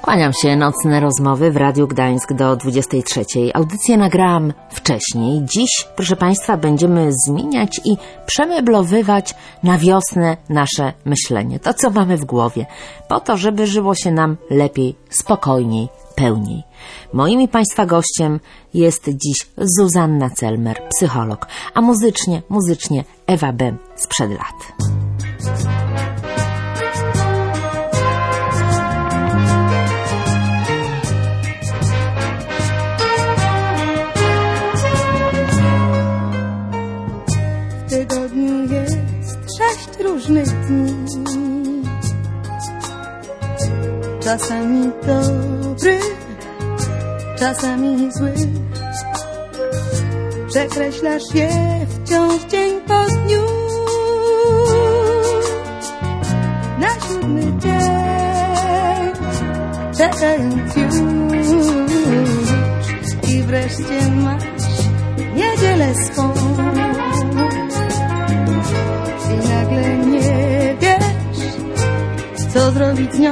Kłaniam się, nocne rozmowy w Radiu Gdańsk do 23. Audycję nagrałam wcześniej. Dziś, proszę Państwa, będziemy zmieniać i przemeblowywać na wiosnę nasze myślenie. To, co mamy w głowie. Po to, żeby żyło się nam lepiej, spokojniej, pełniej. Moim i Państwa gościem jest dziś Zuzanna Celmer, psycholog, a muzycznie Ewa B. sprzed lat. W tygodniu jest 6 różnych dni, czasami dobry, czasami zły. Przekreślasz je wciąż dzień po dniu. Na 7. dzień czekając już i wreszcie masz niedzielę swą. I nagle nie wiesz, co zrobić z nią.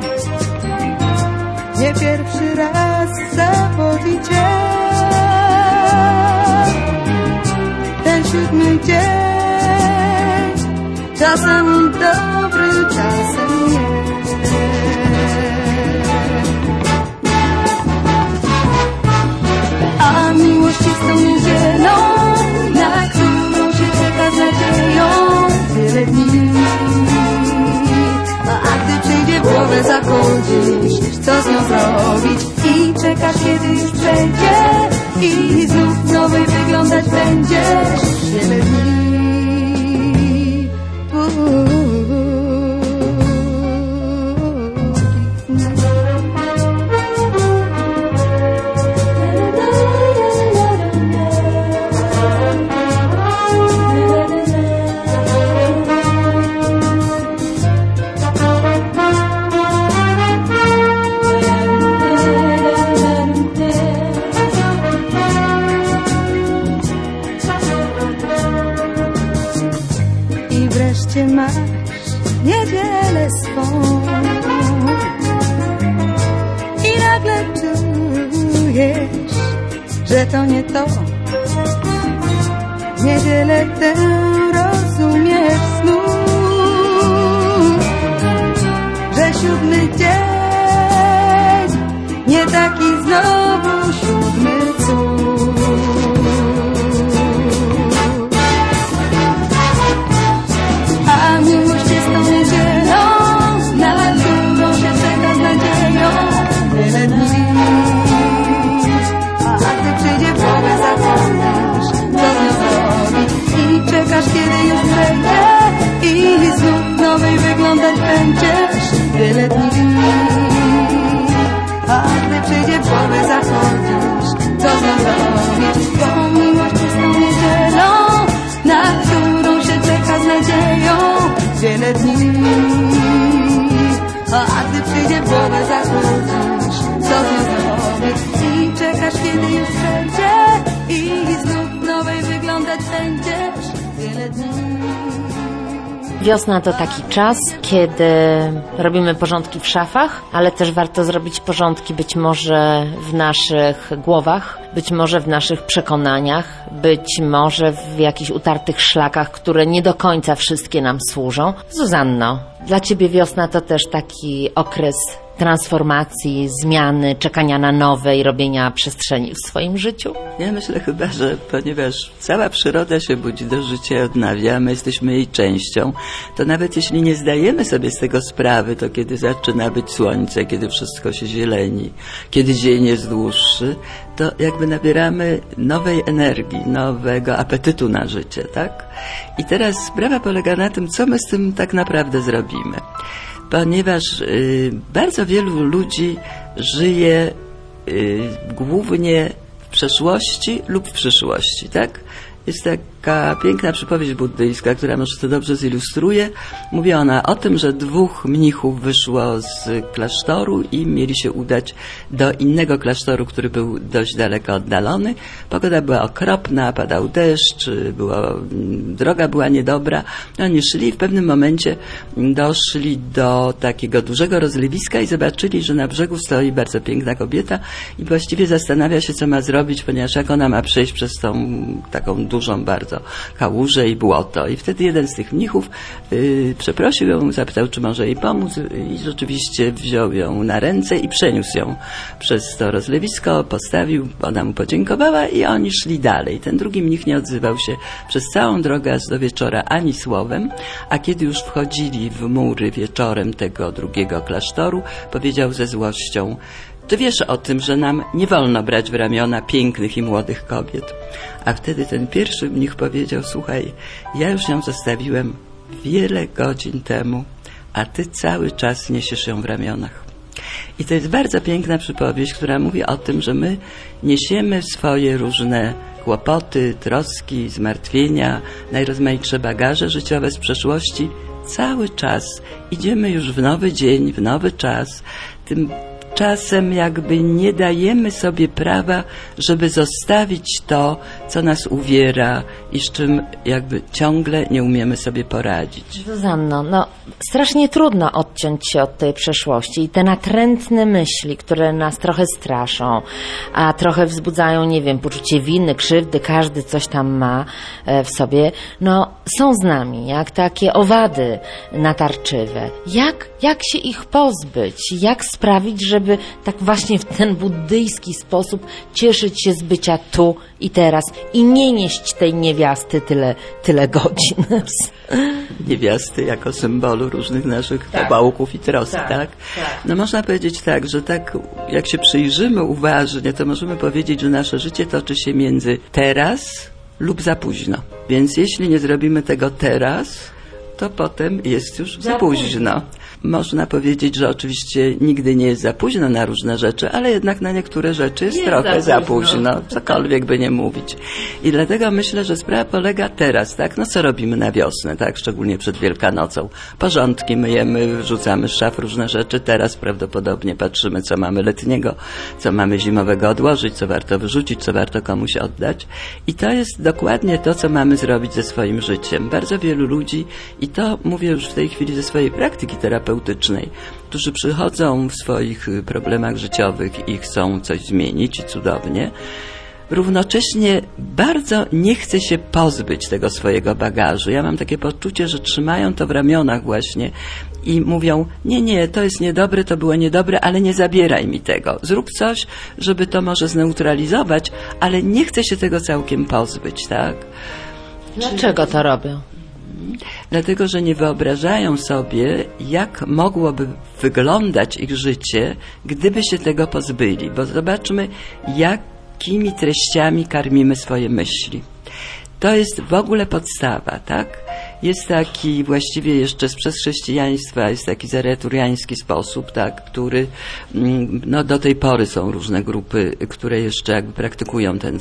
Nie pierwszy raz zawodzi cię ten 7. dzień. Czasami dobry, czasem nie. A miłość jest tą niedzielą, na którą się czeka z nadzieją tyle dni. A gdy przyjdzie w głowę zachodzisz, co z nią zrobić? I czekasz, kiedy już przejdzie i znów nowej wyglądać będziesz wiele dni. Wreszcie masz niedzielę swą i nagle czujesz, że to nie to. Niedzielę tę rozumiesz znów, że 7. dzień nie taki znowu 7. cud. A miłość jest tą niedzielą, na którą się czeka z nadzieją wiele dni. A gdy przyjdzie w głowę zachodzisz, co z nią zrobić? I czekasz, kiedy już przejdzie i znów nowej wyglądać będziesz wiele dni. A gdy przyjdzie w głowę zachodzisz, co z nią zrobić? Bo miłość jest tą niedzielą, na którą się czeka z nadzieją wiele dni. A gdy przyjdzie w głowę zachodzisz, co z nią zrobić? I czekasz, kiedy już przejdzie i znów nowej wyglądać będziesz wiele dni. Wiosna to taki czas, kiedy robimy porządki w szafach, ale też warto zrobić porządki być może w naszych głowach, być może w naszych przekonaniach, być może w jakichś utartych szlakach, które nie do końca wszystkie nam służą. Zuzanno, dla Ciebie wiosna to też taki okres transformacji, zmiany, czekania na nowe i robienia przestrzeni w swoim życiu? Ja myślę chyba, że ponieważ cała przyroda się budzi do życia i odnawia, my jesteśmy jej częścią, to nawet jeśli nie zdajemy sobie z tego sprawy, to kiedy zaczyna być słońce, kiedy wszystko się zieleni, kiedy dzień jest dłuższy, to jakby nabieramy nowej energii, nowego apetytu na życie, tak? I teraz sprawa polega na tym, co my z tym tak naprawdę zrobimy. Ponieważ bardzo wielu ludzi żyje głównie w przeszłości lub w przyszłości, tak? Jest taka piękna przypowieść buddyjska, która może to dobrze zilustruje. Mówi ona o tym, że 2 mnichów wyszło z klasztoru i mieli się udać do innego klasztoru, który był dość daleko oddalony. Pogoda była okropna, padał deszcz, droga była niedobra. Oni szli i w pewnym momencie doszli do takiego dużego rozlewiska i zobaczyli, że na brzegu stoi bardzo piękna kobieta i właściwie zastanawia się, co ma zrobić, ponieważ jak ona ma przejść przez tą taką dużą bardzo kałużę i błoto. I wtedy jeden z tych mnichów przeprosił ją, zapytał, czy może jej pomóc i rzeczywiście wziął ją na ręce i przeniósł ją przez to rozlewisko, postawił, ona mu podziękowała i oni szli dalej. Ten drugi mnich nie odzywał się przez całą drogę aż do wieczora ani słowem, a kiedy już wchodzili w mury wieczorem tego drugiego klasztoru, powiedział ze złością: czy wiesz o tym, że nam nie wolno brać w ramiona pięknych i młodych kobiet? A wtedy ten pierwszy mnich powiedział: słuchaj, ja już ją zostawiłem wiele godzin temu, a ty cały czas niesiesz ją w ramionach. I to jest bardzo piękna przypowieść, która mówi o tym, że my niesiemy swoje różne kłopoty, troski, zmartwienia, najrozmaitsze bagaże życiowe z przeszłości cały czas. Idziemy już w nowy dzień, w nowy czas. Tymczasem jakby nie dajemy sobie prawa, żeby zostawić to, co nas uwiera i z czym jakby ciągle nie umiemy sobie poradzić. Zuzanno, no strasznie trudno odciąć się od tej przeszłości i te natrętne myśli, które nas trochę straszą, a trochę wzbudzają, nie wiem, poczucie winy, krzywdy, każdy coś tam ma w sobie, no są z nami, jak takie owady natarczywe. Jak się ich pozbyć? Jak sprawić, żeby tak właśnie w ten buddyjski sposób cieszyć się z bycia tu i teraz i nie nieść tej niewiasty tyle godzin? Niewiasty jako symbolu różnych naszych pobałków i trosk, tak? No można powiedzieć tak, że tak jak się przyjrzymy uważnie, to możemy powiedzieć, że nasze życie toczy się między teraz lub za późno. Więc jeśli nie zrobimy tego teraz, to potem jest już za późno. Można powiedzieć, że oczywiście nigdy nie jest za późno na różne rzeczy, ale jednak na niektóre rzeczy jest trochę za późno, cokolwiek by nie mówić. I dlatego myślę, że sprawa polega teraz, tak? No co robimy na wiosnę, tak? Szczególnie przed Wielkanocą. Porządki myjemy, wrzucamy z szaf różne rzeczy. Teraz prawdopodobnie patrzymy, co mamy letniego, co mamy zimowego odłożyć, co warto wyrzucić, co warto komuś oddać. I to jest dokładnie to, co mamy zrobić ze swoim życiem. Bardzo wielu ludzi, i to mówię już w tej chwili ze swojej praktyki terapeutycznej, którzy przychodzą w swoich problemach życiowych i chcą coś zmienić i cudownie, równocześnie bardzo nie chce się pozbyć tego swojego bagażu. Ja mam takie poczucie, że trzymają to w ramionach właśnie i mówią: nie, to jest niedobre, to było niedobre, ale nie zabieraj mi tego. Zrób coś, żeby to może zneutralizować, ale nie chce się tego całkiem pozbyć, tak? Dlaczego to robią? Dlatego, że nie wyobrażają sobie, jak mogłoby wyglądać ich życie, gdyby się tego pozbyli. Bo zobaczmy, jakimi treściami karmimy swoje myśli. To jest w ogóle podstawa, tak? Jest taki właściwie jeszcze sprzed chrześcijaństwa, jest taki zaraturiański sposób, tak, który, no do tej pory są różne grupy, które jeszcze jakby praktykują ten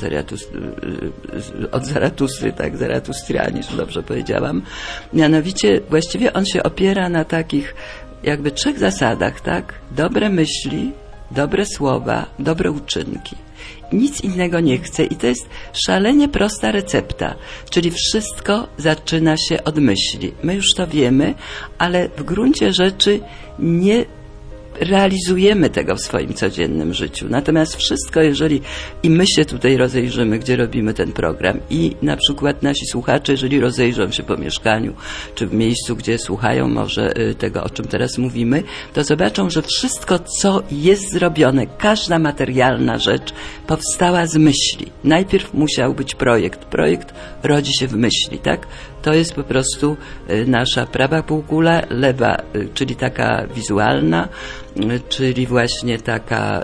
od Zaratustry, tak, zaratustrianizm, dobrze powiedziałam. Mianowicie właściwie on się opiera na takich jakby 3 zasadach, tak? Dobre myśli, dobre słowa, dobre uczynki. Nic innego nie chce i to jest szalenie prosta recepta, czyli wszystko zaczyna się od myśli. My już to wiemy, ale w gruncie rzeczy nie realizujemy tego w swoim codziennym życiu. Natomiast wszystko, jeżeli i my się tutaj rozejrzymy, gdzie robimy ten program, i na przykład nasi słuchacze, jeżeli rozejrzą się po mieszkaniu, czy w miejscu, gdzie słuchają może tego, o czym teraz mówimy, to zobaczą, że wszystko, co jest zrobione, każda materialna rzecz powstała z myśli. Najpierw musiał być projekt. Projekt rodzi się w myśli, tak? To jest po prostu nasza prawa półkula, lewa, czyli taka wizualna, czyli właśnie taka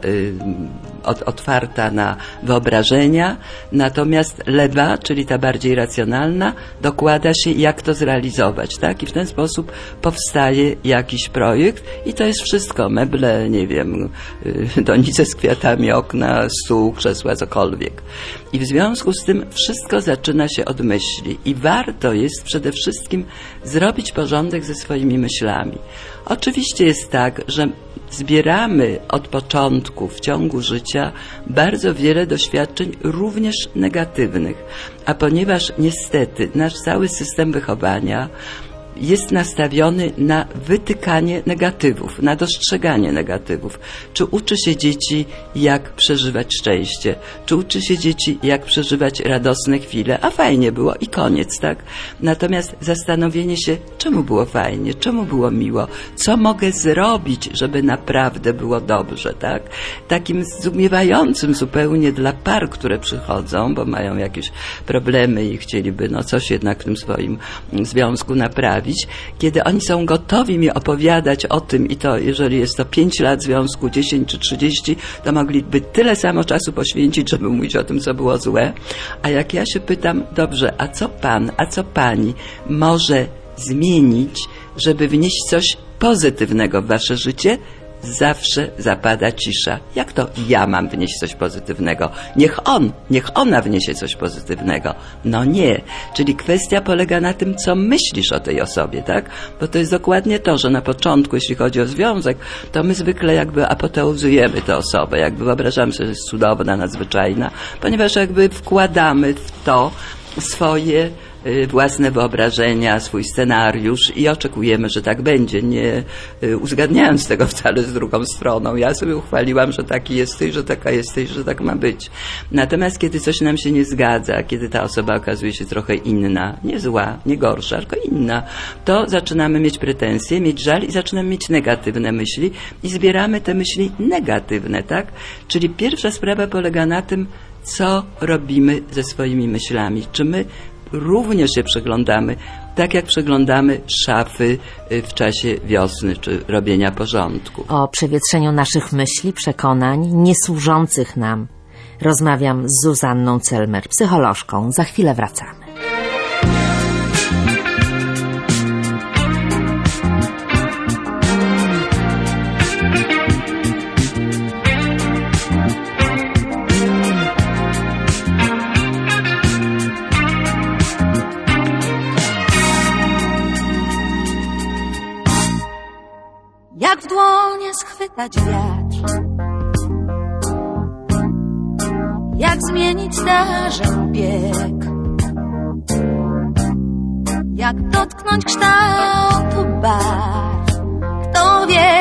otwarta na wyobrażenia, natomiast lewa, czyli ta bardziej racjonalna, dokłada się, jak to zrealizować, tak? I w ten sposób powstaje jakiś projekt i to jest wszystko, meble, nie wiem, donice z kwiatami, okna, stół, krzesła, cokolwiek. I w związku z tym wszystko zaczyna się od myśli i warto jest przede wszystkim zrobić porządek ze swoimi myślami. Oczywiście jest tak, że zbieramy od początku w ciągu życia bardzo wiele doświadczeń również negatywnych, a ponieważ niestety nasz cały system wychowania jest nastawiony na wytykanie negatywów, na dostrzeganie negatywów. Czy uczy się dzieci, jak przeżywać szczęście? Czy uczy się dzieci, jak przeżywać radosne chwile? A fajnie było i koniec, tak? Natomiast zastanowienie się, czemu było fajnie, czemu było miło, co mogę zrobić, żeby naprawdę było dobrze, tak? Takim zdumiewającym zupełnie dla par, które przychodzą, bo mają jakieś problemy i chcieliby coś jednak w tym swoim związku naprawić, kiedy oni są gotowi mi opowiadać o tym i to, jeżeli jest to 5 lat związku, 10 czy 30, to mogliby tyle samo czasu poświęcić, żeby mówić o tym, co było złe. A jak ja się pytam, dobrze, a co pan, a co pani może zmienić, żeby wnieść coś pozytywnego w wasze życie? Zawsze zapada cisza. Jak to ja mam wnieść coś pozytywnego? Niech ona wniesie coś pozytywnego. No nie. Czyli kwestia polega na tym, co myślisz o tej osobie, tak? Bo to jest dokładnie to, że na początku, jeśli chodzi o związek, to my zwykle jakby apoteozujemy tę osobę, jakby wyobrażamy sobie, że jest cudowna, nadzwyczajna, ponieważ jakby wkładamy w to swoje własne wyobrażenia, swój scenariusz i oczekujemy, że tak będzie, nie uzgadniając tego wcale z drugą stroną. Ja sobie uchwaliłam, że taki jesteś, że taka jesteś, że tak ma być. Natomiast kiedy coś nam się nie zgadza, kiedy ta osoba okazuje się trochę inna, nie zła, nie gorsza, tylko inna, to zaczynamy mieć pretensje, mieć żal i zaczynamy mieć negatywne myśli i zbieramy te myśli negatywne, tak? Czyli pierwsza sprawa polega na tym, co robimy ze swoimi myślami. Czy my również się przeglądamy, tak jak przeglądamy szafy w czasie wiosny, czy robienia porządku. O przewietrzeniu naszych myśli, przekonań, niesłużących nam. Rozmawiam z Zuzanną Celmer, psycholożką. Za chwilę wracamy. Jak w dłonie schwytać wiatr, jak zmienić zdarzeń bieg, jak dotknąć kształtu barw. Kto wie,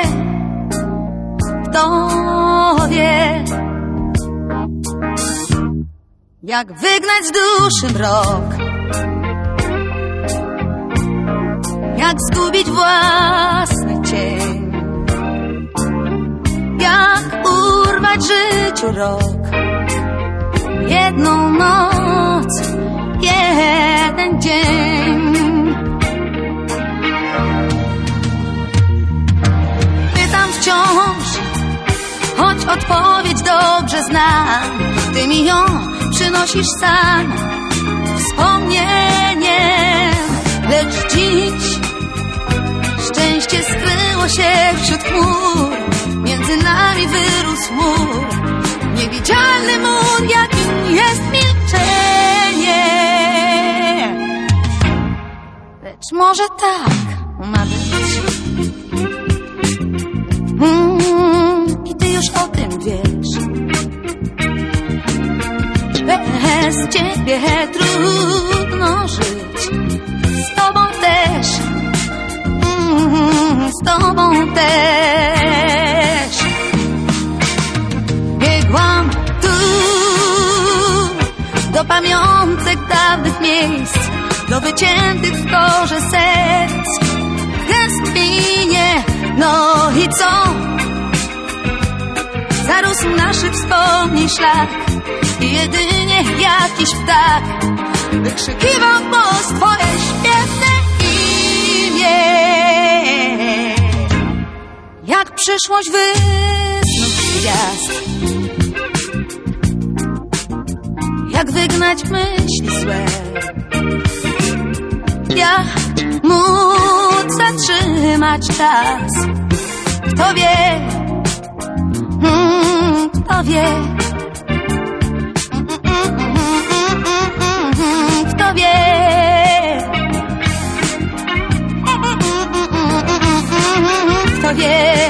kto wie, jak wygnać z duszy mrok, jak zgubić własny cień, jak urwać życiu rok, jedną noc, jeden dzień. Pytam wciąż, choć odpowiedź dobrze znam. Ty mi ją przynosisz sam wspomnieniem, lecz dziś szczęście skryło się wśród chmur. Między nami wyrósł mur, niewidzialny mur, jakim jest milczenie. Lecz może tak ma być. I ty już o tym wiesz. Bez ciebie trudno żyć. Z tobą też. Z tobą też. Biegłam tu do pamiątek dawnych miejsc, do wyciętych w korze serc. Tęsknienie, no i co? Zarósł naszych wspomnień szlak i jedynie jakiś ptak wykrzykiwał w głos twoje śpiewne imię. Jak przyszłość wysnuć gwiazd. Jak wygnać myśli złe, jak móc zatrzymać czas. Kto wie, kto wie, kto wie, kto wie,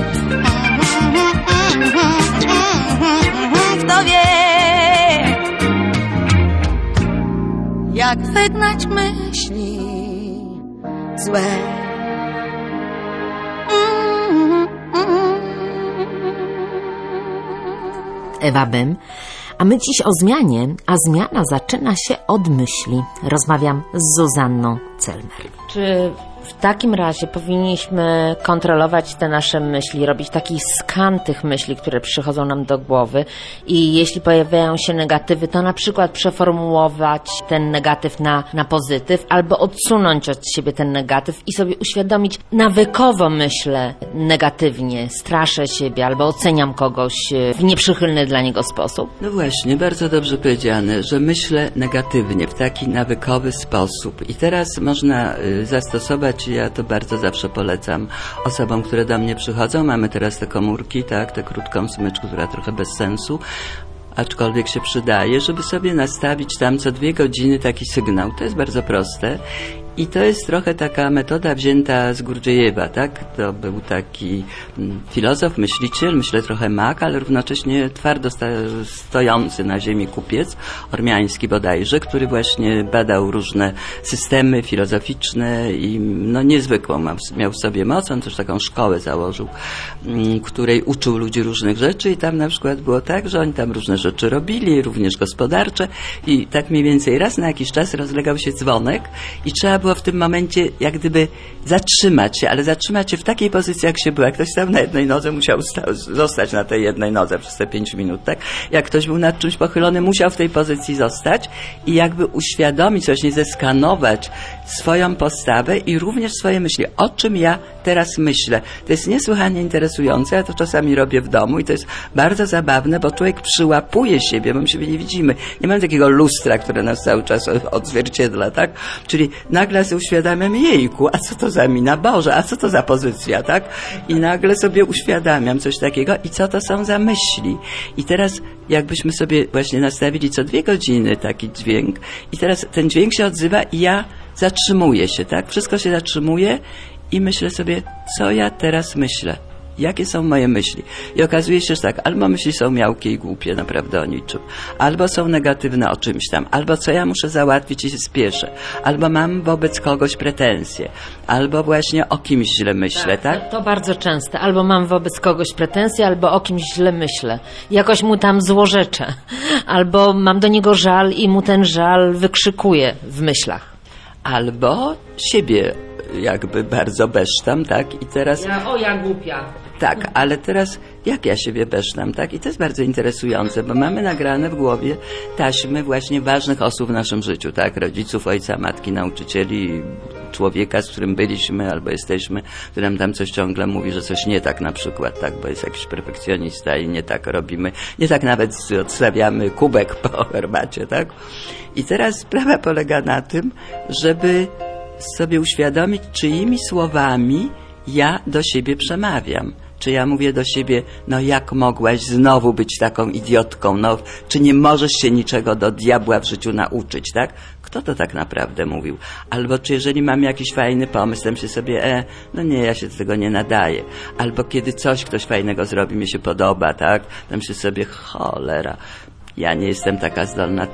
kto wie, jak wygnać myśli złe. Ewa Bym, a my dziś o zmianie, a zmiana zaczyna się od myśli. Rozmawiam z Zuzanną Celmer. Czy w takim razie powinniśmy kontrolować te nasze myśli, robić taki skan tych myśli, które przychodzą nam do głowy i jeśli pojawiają się negatywy, to na przykład przeformułować ten negatyw na pozytyw albo odsunąć od siebie ten negatyw i sobie uświadomić, nawykowo myślę negatywnie, straszę siebie albo oceniam kogoś w nieprzychylny dla niego sposób. No właśnie, bardzo dobrze powiedziane, że myślę negatywnie w taki nawykowy sposób i teraz można zastosować, ja to bardzo zawsze polecam osobom, które do mnie przychodzą. Mamy teraz te komórki, tak, tę krótką smyczkę, która trochę bez sensu, aczkolwiek się przydaje, żeby sobie nastawić tam co 2 godziny taki sygnał. To jest bardzo proste. I to jest trochę taka metoda wzięta z Gurdżiejewa, tak? To był taki filozof, myśliciel, myślę trochę mag, ale równocześnie twardo stojący na ziemi kupiec, ormiański bodajże, który właśnie badał różne systemy filozoficzne i no niezwykłą miał w sobie moc. On też taką szkołę założył, której uczył ludzi różnych rzeczy i tam na przykład było tak, że oni tam różne rzeczy robili, również gospodarcze i tak mniej więcej raz na jakiś czas rozlegał się dzwonek i trzeba było w tym momencie jak gdyby zatrzymać się, ale zatrzymać się w takiej pozycji, jak się było. Jak ktoś stał na jednej nodze, musiał zostać na tej jednej nodze przez te 5 minut, tak? Jak ktoś był nad czymś pochylony, musiał w tej pozycji zostać i jakby uświadomić, właśnie zeskanować swoją postawę i również swoje myśli. O czym ja teraz myślę? To jest niesłychanie interesujące, ja to czasami robię w domu i to jest bardzo zabawne, bo człowiek przyłapuje siebie, bo my siebie nie widzimy. Nie mamy takiego lustra, które nas cały czas odzwierciedla, tak? Czyli nagle sobie uświadamiam, jejku, a co to za mina? Boże, a co to za pozycja, tak? I nagle sobie uświadamiam coś takiego i co to są za myśli. I teraz jakbyśmy sobie właśnie nastawili co 2 godziny taki dźwięk i teraz ten dźwięk się odzywa i ja zatrzymuję się, tak? Wszystko się zatrzymuje i myślę sobie, co ja teraz myślę? Jakie są moje myśli? I okazuje się, że tak, albo myśli są miałkie i głupie, naprawdę o niczym, albo są negatywne o czymś tam, albo co ja muszę załatwić i się spieszę, albo mam wobec kogoś pretensje, albo właśnie o kimś źle myślę, tak? To bardzo częste. Albo mam wobec kogoś pretensje, albo o kimś źle myślę. Jakoś mu tam złorzeczę. Albo mam do niego żal i mu ten żal wykrzykuję w myślach. Albo siebie jakby bardzo besztam, tak? I teraz... Ja głupia. Tak, ale teraz jak ja siebie besztam, tak? I to jest bardzo interesujące, bo mamy nagrane w głowie taśmy właśnie ważnych osób w naszym życiu, tak? Rodziców, ojca, matki, nauczycieli, człowieka, z którym byliśmy albo jesteśmy, który nam tam coś ciągle mówi, że coś nie tak na przykład, tak? Bo jest jakiś perfekcjonista i nie tak robimy, nie tak nawet odstawiamy kubek po herbacie, tak? I teraz sprawa polega na tym, żeby sobie uświadomić, czyimi słowami ja do siebie przemawiam. Czy ja mówię do siebie, no jak mogłaś znowu być taką idiotką, no czy nie możesz się niczego do diabła w życiu nauczyć, tak? Kto to tak naprawdę mówił? Albo czy jeżeli mam jakiś fajny pomysł, to myślę sobie, no nie, ja się do tego nie nadaję. Albo kiedy ktoś fajnego zrobi, mi się podoba, tak? To myślę sobie, cholera, ja nie jestem taka zdolna,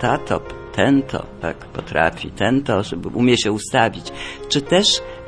ten to, tak, potrafi, ten to, żeby umie się ustawić. Czy też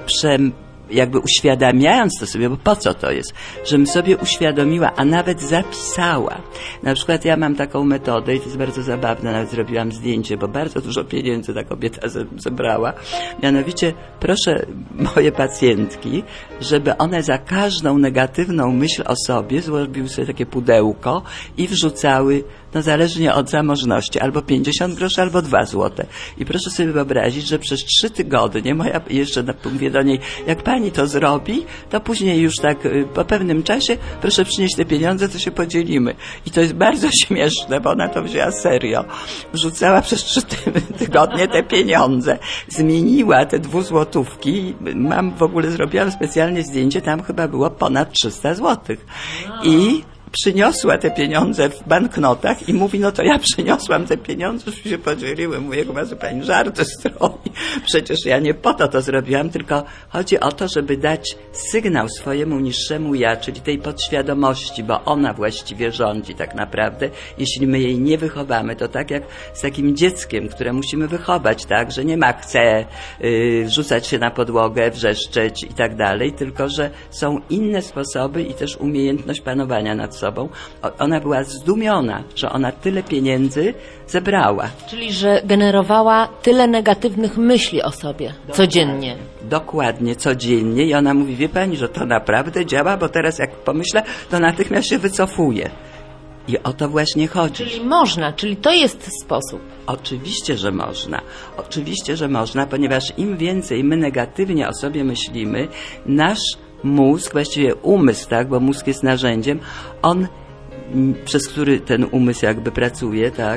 jakby uświadamiając to sobie, bo po co to jest? Żebym sobie uświadomiła, a nawet zapisała. Na przykład ja mam taką metodę i to jest bardzo zabawne, nawet zrobiłam zdjęcie, bo bardzo dużo pieniędzy ta kobieta zebrała. Mianowicie proszę moje pacjentki, żeby one za każdą negatywną myśl o sobie zrobiły sobie takie pudełko i wrzucały no zależnie od zamożności, albo 50 groszy, albo 2 złote. I proszę sobie wyobrazić, że przez 3 tygodnie, moja jeszcze mówię do niej, jak pani to zrobi, to później już tak po pewnym czasie, proszę przynieść te pieniądze, to się podzielimy. I to jest bardzo śmieszne, bo ona to wzięła serio. Wrzucała przez 3 tygodnie te pieniądze. Zmieniła te 2 złotówki. Zrobiłam specjalnie zdjęcie, tam chyba było ponad 300 złotych. I przyniosła te pieniądze w banknotach i mówi, no to ja przyniosłam te pieniądze, że się podzieliły. Mówię, chyba, że pani żarty stroi. Przecież ja nie po to zrobiłam, tylko chodzi o to, żeby dać sygnał swojemu niższemu ja, czyli tej podświadomości, bo ona właściwie rządzi tak naprawdę. Jeśli my jej nie wychowamy, to tak jak z takim dzieckiem, które musimy wychować, tak, że nie ma chce rzucać się na podłogę, wrzeszczeć i tak dalej, tylko że są inne sposoby i też umiejętność panowania nad sobą. Ona była zdumiona, że ona tyle pieniędzy zebrała. Czyli, że generowała tyle negatywnych myśli o sobie codziennie. Dokładnie, codziennie. I ona mówi, wie pani, że to naprawdę działa, bo teraz jak pomyślę, to natychmiast się wycofuje. I o to właśnie chodzi. Czyli można, czyli to jest sposób. Oczywiście, że można. Oczywiście, że można, ponieważ im więcej my negatywnie o sobie myślimy, nasz mózg, właściwie umysł, tak, bo mózg jest narzędziem, przez który ten umysł jakby pracuje, tak,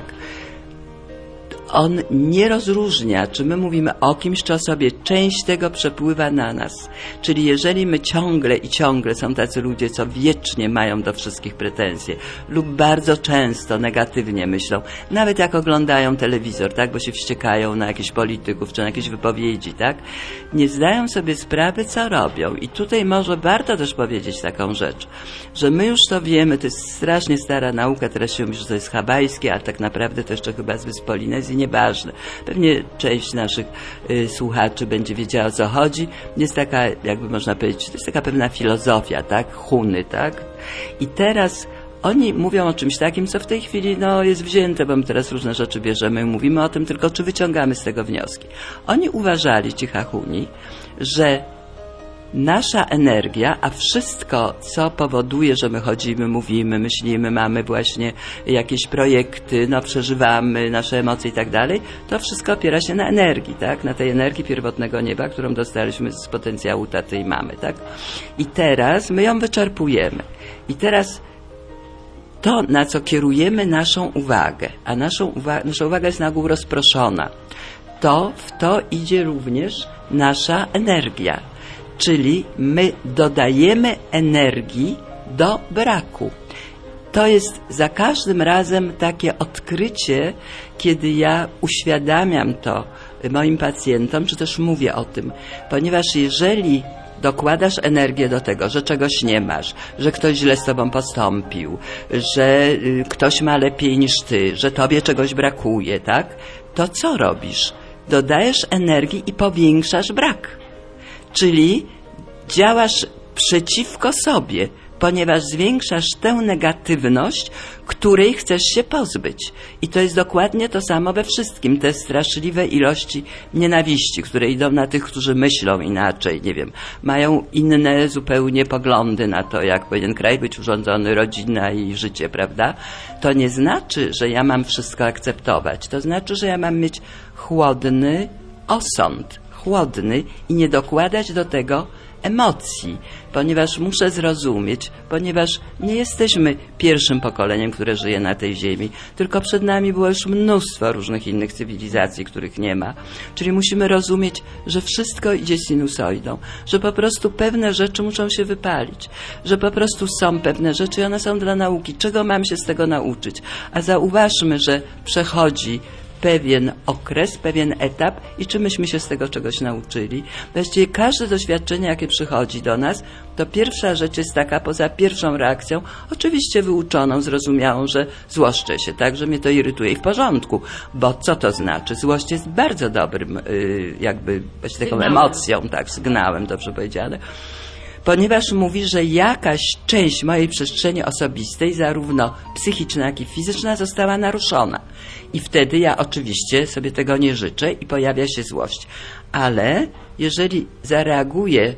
on nie rozróżnia, czy my mówimy o kimś, czy o sobie. Część tego przepływa na nas. Czyli jeżeli my ciągle są tacy ludzie, co wiecznie mają do wszystkich pretensje lub bardzo często negatywnie myślą, nawet jak oglądają telewizor, tak, bo się wściekają na jakichś polityków, czy na jakieś wypowiedzi, tak, nie zdają sobie sprawy, co robią. I tutaj może warto też powiedzieć taką rzecz, że my już to wiemy, to jest strasznie stara nauka, teraz się mówi, że to jest hawajskie, a tak naprawdę to jeszcze chyba z wysp Polinezji, nieważne. Pewnie część naszych słuchaczy będzie wiedziała, o co chodzi. Jest taka, jakby można powiedzieć, to jest taka pewna filozofia, tak? Huny, tak? I teraz oni mówią o czymś takim, co w tej chwili jest wzięte, bo my teraz różne rzeczy bierzemy i mówimy o tym, tylko czy wyciągamy z tego wnioski. Oni uważali, ci Hahuni, że nasza energia, a wszystko, co powoduje, że my chodzimy, mówimy, myślimy, mamy właśnie jakieś projekty, przeżywamy nasze emocje i tak dalej, to wszystko opiera się na energii, tak? Na tej energii pierwotnego nieba, którą dostaliśmy z potencjału taty i mamy, tak? I teraz my ją wyczerpujemy. I teraz to, na co kierujemy naszą uwagę, a nasza uwaga jest na ogół rozproszona, to w to idzie również nasza energia. Czyli my dodajemy energii do braku. To jest za każdym razem takie odkrycie, kiedy ja uświadamiam to moim pacjentom, czy też mówię o tym, ponieważ jeżeli dokładasz energię do tego, że czegoś nie masz, że ktoś źle z tobą postąpił, że ktoś ma lepiej niż ty, że tobie czegoś brakuje, tak? To co robisz? Dodajesz energii i powiększasz brak. Czyli działasz przeciwko sobie, ponieważ zwiększasz tę negatywność, której chcesz się pozbyć. I to jest dokładnie to samo we wszystkim. Te straszliwe ilości nienawiści, które idą na tych, którzy myślą inaczej, nie wiem, mają inne zupełnie poglądy na to, jak powinien kraj być urządzony, rodzina i życie, prawda? To nie znaczy, że ja mam wszystko akceptować. To znaczy, że ja mam mieć chłodny osąd. Chłodny i nie dokładać do tego emocji, ponieważ muszę zrozumieć, ponieważ nie jesteśmy pierwszym pokoleniem, które żyje na tej ziemi, tylko przed nami było już mnóstwo różnych innych cywilizacji, których nie ma. Czyli musimy rozumieć, że wszystko idzie sinusoidą, że po prostu pewne rzeczy muszą się wypalić, że po prostu są pewne rzeczy i one są dla nauki. Czego mam się z tego nauczyć? A zauważmy, że przechodzi pewien okres, pewien etap i czy myśmy się z tego czegoś nauczyli. Właściwie każde doświadczenie, jakie przychodzi do nas, to pierwsza rzecz jest taka, poza pierwszą reakcją, oczywiście wyuczoną, zrozumiałą, że złoszczę się, tak, że mnie to irytuje i w porządku, bo co to znaczy? Złość jest bardzo dobrym, jakby taką emocją, tak, sygnałem, dobrze powiedziane, ponieważ mówi, że jakaś część mojej przestrzeni osobistej, zarówno psychiczna, jak i fizyczna, została naruszona. I wtedy ja oczywiście sobie tego nie życzę i pojawia się złość. Ale jeżeli zareaguję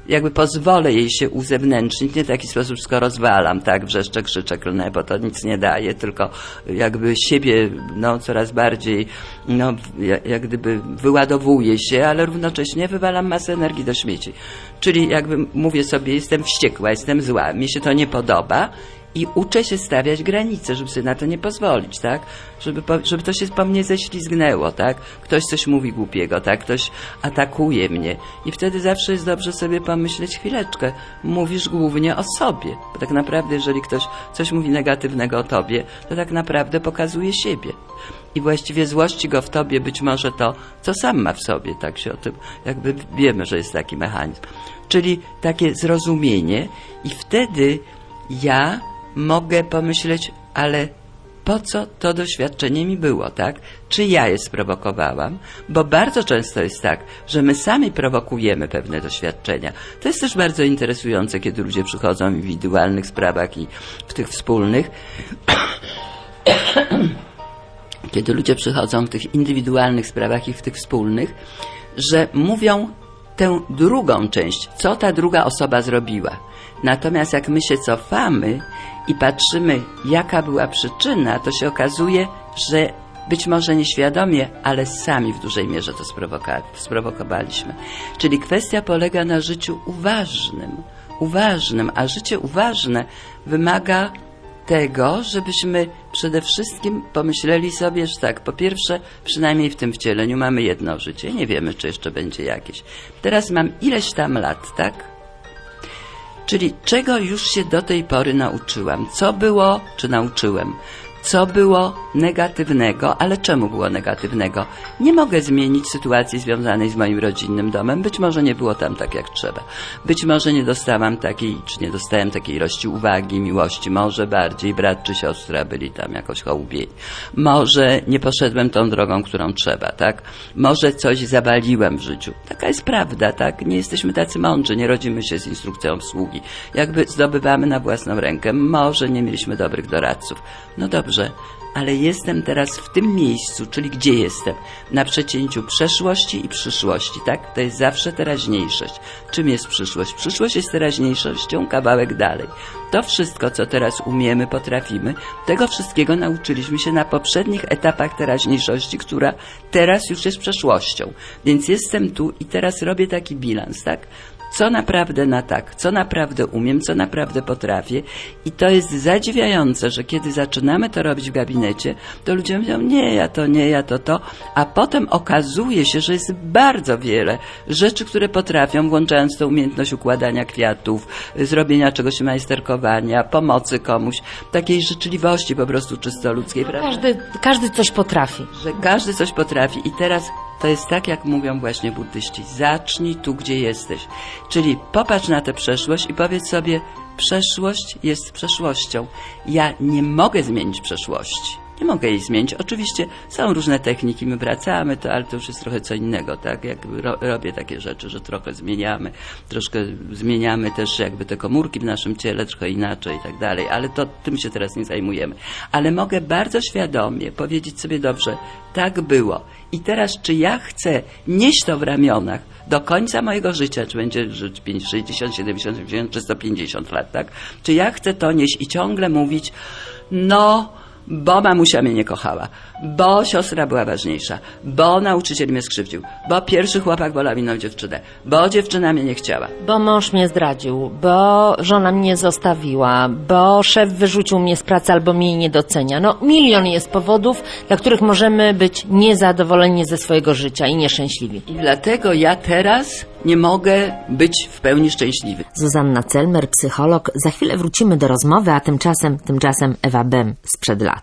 jakby pozwolę jej się uzewnętrznić, nie w taki sposób, wszystko rozwalam, tak, wrzeszczę, krzyczę, klnę, bo to nic nie daje, tylko jakby siebie, no, coraz bardziej, no, jak gdyby wyładowuję się, ale równocześnie wywalam masę energii do śmieci. Czyli jakby mówię sobie, jestem wściekła, jestem zła, mi się to nie podoba, i uczę się stawiać granice, żeby sobie na to nie pozwolić, tak? Żeby to się po mnie ześlizgnęło, tak? Ktoś coś mówi głupiego, tak? Ktoś atakuje mnie. I wtedy zawsze jest dobrze sobie pomyśleć, chwileczkę, mówisz głównie o sobie. Bo tak naprawdę, jeżeli ktoś coś mówi negatywnego o tobie, to tak naprawdę pokazuje siebie. I właściwie złości go w tobie być może to, co sam ma w sobie, tak się o tym jakby wiemy, że jest taki mechanizm. Czyli takie zrozumienie i wtedy ja mogę pomyśleć, ale po co to doświadczenie mi było, tak? Czy ja je sprowokowałam? Bo bardzo często jest tak, że my sami prowokujemy pewne doświadczenia. To jest też bardzo interesujące, kiedy ludzie przychodzą w indywidualnych sprawach i w tych wspólnych. Kiedy ludzie przychodzą w tych indywidualnych sprawach i w tych wspólnych, że mówią tę drugą część, co ta druga osoba zrobiła. Natomiast jak my się cofamy i patrzymy, jaka była przyczyna, to się okazuje, że być może nieświadomie, ale sami w dużej mierze to sprowokowaliśmy. Czyli kwestia polega na życiu uważnym, a życie uważne wymaga tego, żebyśmy przede wszystkim pomyśleli sobie, że tak, po pierwsze, przynajmniej w tym wcieleniu mamy jedno życie, nie wiemy, czy jeszcze będzie jakieś. Teraz mam ileś tam lat, tak? Czyli czego już się do tej pory nauczyłam? Co było, czy nauczyłem? Co było negatywnego, ale czemu było negatywnego? Nie mogę zmienić sytuacji związanej z moim rodzinnym domem. Być może nie było tam tak, jak trzeba. Być może nie dostałam takiej, czy nie dostałem takiej ilości uwagi, miłości. Może bardziej brat czy siostra byli tam jakoś hołubieni. Może nie poszedłem tą drogą, którą trzeba, tak? Może coś zawaliłem w życiu. Taka jest prawda, tak? Nie jesteśmy tacy mądrzy, nie rodzimy się z instrukcją obsługi. Jakby zdobywamy na własną rękę. Może nie mieliśmy dobrych doradców. No dobrze. Ale jestem teraz w tym miejscu, czyli gdzie jestem? Na przecięciu przeszłości i przyszłości, tak? To jest zawsze teraźniejszość. Czym jest przyszłość? Przyszłość jest teraźniejszością kawałek dalej. To wszystko, co teraz umiemy, potrafimy, tego wszystkiego nauczyliśmy się na poprzednich etapach teraźniejszości, która teraz już jest przeszłością. Więc jestem tu i teraz robię taki bilans, tak? Co naprawdę na tak, co naprawdę umiem, co naprawdę potrafię i to jest zadziwiające, że kiedy zaczynamy to robić w gabinecie, to ludzie mówią, nie, ja to, a potem okazuje się, że jest bardzo wiele rzeczy, które potrafią, włączając tę umiejętność układania kwiatów, zrobienia czegoś majsterkowania, pomocy komuś, takiej życzliwości po prostu czysto ludzkiej. Każdy coś potrafi. Że każdy coś potrafi i teraz to jest tak, jak mówią właśnie buddyści. Zacznij tu, gdzie jesteś. Czyli popatrz na tę przeszłość i powiedz sobie, przeszłość jest przeszłością. Ja nie mogę zmienić przeszłości. Nie mogę jej zmienić. Oczywiście są różne techniki, my wracamy, ale to już jest trochę co innego, tak? Jakby robię takie rzeczy, że trochę zmieniamy, troszkę zmieniamy też jakby te komórki w naszym ciele, trochę inaczej i tak dalej, ale to tym się teraz nie zajmujemy. Ale mogę bardzo świadomie powiedzieć sobie, dobrze, tak było. I teraz, czy ja chcę nieść to w ramionach do końca mojego życia, czy będzie żyć 60, 70, 80, czy 150 lat, tak? Czy ja chcę to nieść i ciągle mówić, bo mamusia mnie nie kochała, bo siostra była ważniejsza, bo nauczyciel mnie skrzywdził, bo pierwszy chłopak wolał inną dziewczynę, bo dziewczyna mnie nie chciała. Bo mąż mnie zdradził, bo żona mnie zostawiła, bo szef wyrzucił mnie z pracy albo mnie nie docenia. No, milion jest powodów, dla których możemy być niezadowoleni ze swojego życia i nieszczęśliwi. I dlatego ja teraz nie mogę być w pełni szczęśliwy. Zuzanna Celmer, psycholog. Za chwilę wrócimy do rozmowy, a tymczasem Ewa Bem sprzed lat.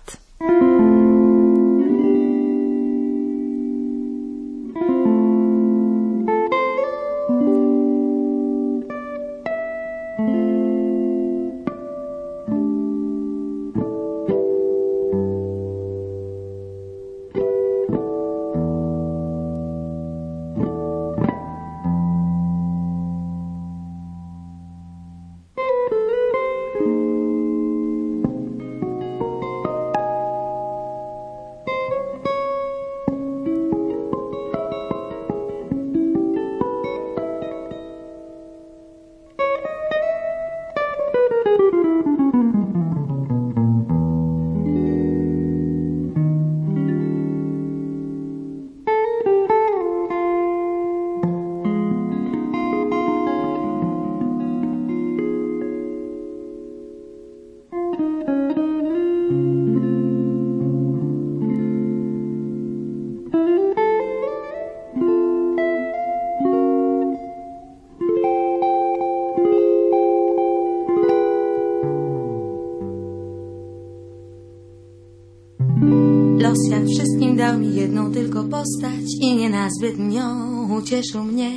dał mi jedną tylko postać i nie nazbyt nią ucieszył mnie.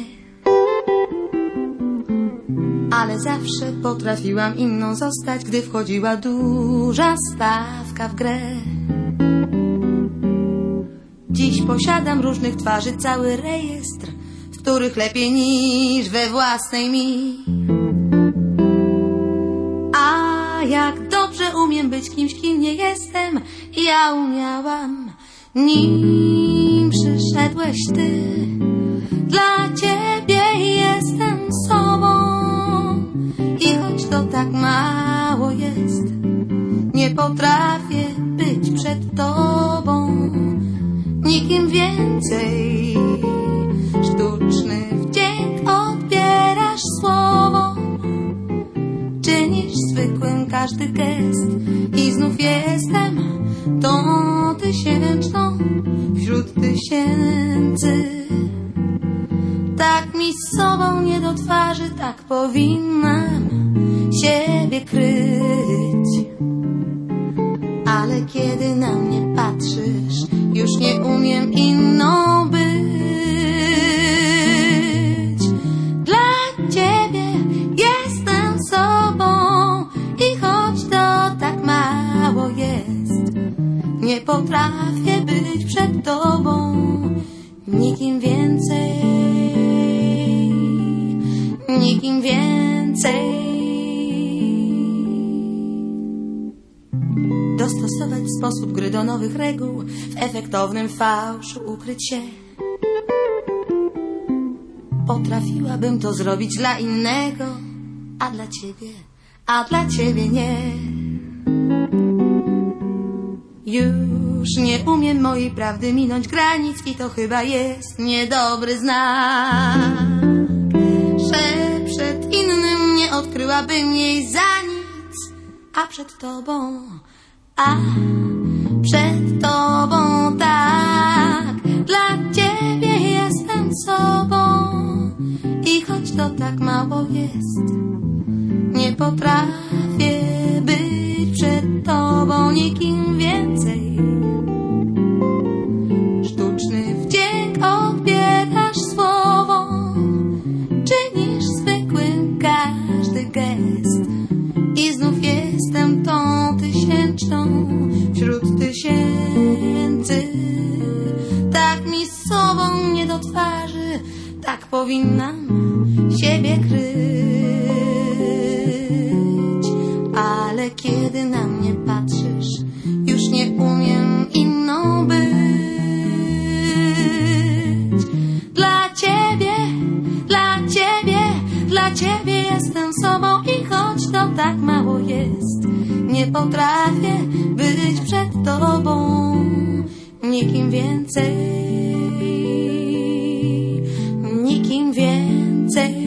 Ale zawsze potrafiłam inną zostać, gdy wchodziła duża stawka w grę. Dziś posiadam różnych twarzy cały rejestr, w których lepiej niż we własnej mi. A jak dobrze umiem być kimś, kim nie jestem, ja umiałam, nim przyszedłeś ty. Dla ciebie jestem sobą i choć to tak mało jest, nie potrafię być przed tobą nikim więcej. Sztuczny wdzięk odbierasz słowo, czynisz zwykłym każdy gest i znów jestem tą tysięczną wśród tysięcy. Tak mi z sobą nie do twarzy, tak powinnam siebie kryć. Ale kiedy na mnie patrzysz, już nie umiem inną być. Dla ciebie jestem sobą i choć to tak mało jest, nie potrafię być przed tobą nikim więcej, nikim więcej. Dostosować sposób gry do nowych reguł, w efektownym fałszu ukryć się. Potrafiłabym to zrobić dla innego, a dla ciebie nie. Już nie umiem mojej prawdy minąć granic i to chyba jest niedobry znak, że przed innym nie odkryłabym jej za nic, a przed tobą tak. Dla ciebie jestem sobą i choć to tak mało jest, nie potrafię być przed tobą nikim więcej. Sztuczny wdzięk odbierasz słowo, czynisz zwykłym każdy gest i znów jestem tą tysięczną wśród tysięcy. Tak mi z sobą nie do twarzy, tak powinnam siebie kryć. Ale kiedy na mnie patrzysz, już nie umiem inną być. Dla ciebie, dla ciebie, dla ciebie jestem sobą i choć to tak mało jest, nie potrafię być przed tobą nikim więcej, nikim więcej.